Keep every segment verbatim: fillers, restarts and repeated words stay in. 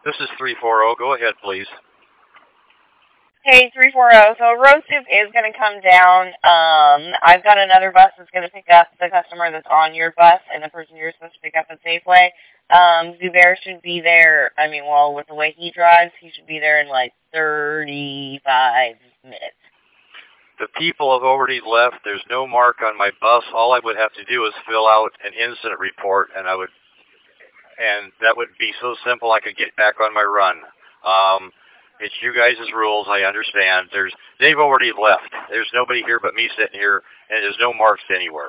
This is three four zero. Go ahead, please. Hey, three four zero. So road soup is going to come down. Um, I've got another bus that's going to pick up the customer that's on your bus and the person you're supposed to pick up at Safeway. Um, Zubair should be there. I mean, well, with the way he drives, he should be there in like thirty-five minutes. The people have already left. There's no mark on my bus. All I would have to do is fill out an incident report, and I would, and that would be so simple I could get back on my run. Um, it's you guys' rules. I understand. There's they've already left. There's nobody here but me sitting here, and there's no marks anywhere.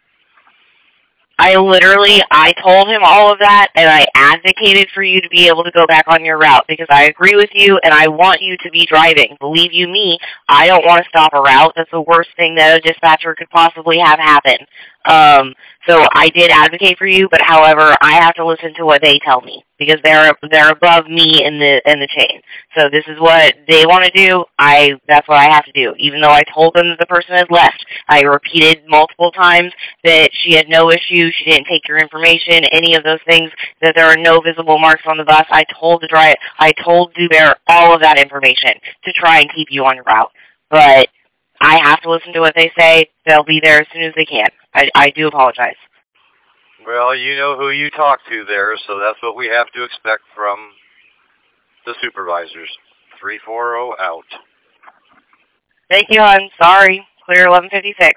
I literally, I told him all of that, and I advocated for you to be able to go back on your route, because I agree with you, and I want you to be driving. Believe you me, I don't want to stop a route. That's the worst thing that a dispatcher could possibly have happen. Um, so I did advocate for you, but however, I have to listen to what they tell me, because they're they're above me in the in the chain. So this is what they want to do. I that's what I have to do. Even though I told them that the person has left, I repeated multiple times that she had no issue, she didn't take your information, any of those things, that there are no visible marks on the bus. I told the driver, I told Zubair all of that information to try and keep you on your route. But I have to listen to what they say. They'll be there as soon as they can. I, I do apologize. Well, you know who you talk to there, so that's what we have to expect from the supervisors. three four zero out. Thank you, hon. Sorry. Clear eleven fifty-six.